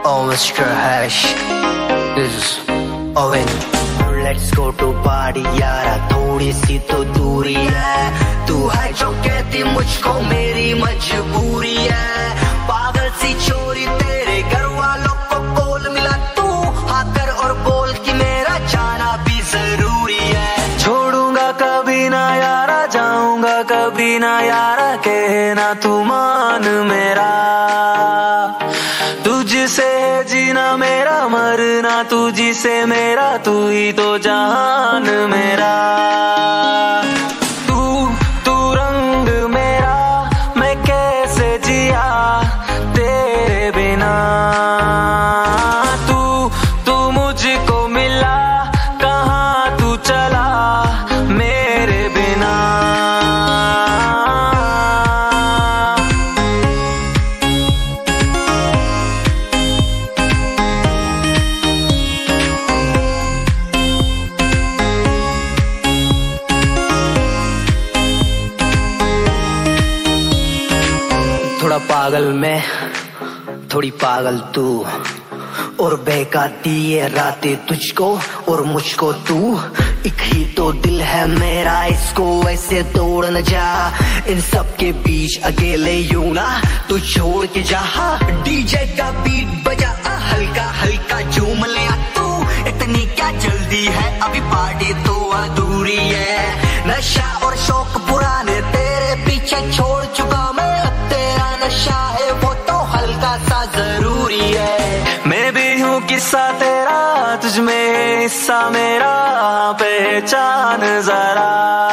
Oh, Mr. Hash, this is Owen. Let's go to party यारा, थोड़ी सी तो दूरी है। तू है जो कहती मुझको मेरी मजबूरी है। पागल सी छोरी तेरे घर वालों को बोल मिला तू आकर और बोल कि मेरा जाना भी जरूरी है। छोड़ूंगा कभी ना यारा, जाऊंगा कभी ना यारा, कहना तू मान मेरा। तुझसे जीना मेरा, मरना तुझी से मेरा, तू ही तो जान मेरा। तू रंग मेरा, मैं कैसे जिया तेरे बिना। तू मुझको मिला, कहाँ तू चला मेरे बिना। थोड़ा पागल मैं, थोड़ी पागल तू, और बहकाती ये रातें तुझको और मुझको तू। एक ही तो दिल है मेरा, इसको ऐसे तोड़ न जा। इन सब के बीच अकेले यूं ना तू छोड़ के जा। डीजे का बीट बजा, हल्का हल्का झूम ले तू। इतनी क्या जल्दी है, अभी पार्टी तो अधूरी है। नशा और शौक पुराने तेरे पीछे छोड़ चुका मैं, तेरा नशा है वो तो हल्का सा जरूरी है। मैं भी हूँ किस्सा तेरा, तुझ में हिस्सा मेरा, पहचान जरा।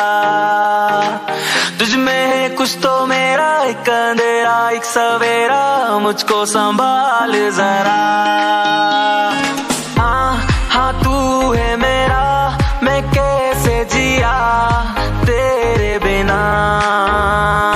तुझ में है कुछ तो मेरा, एक अंधेरा एक सवेरा, मुझको संभाल जरा। हाँ तू है मेरा, मैं कैसे जिया तेरे बिना।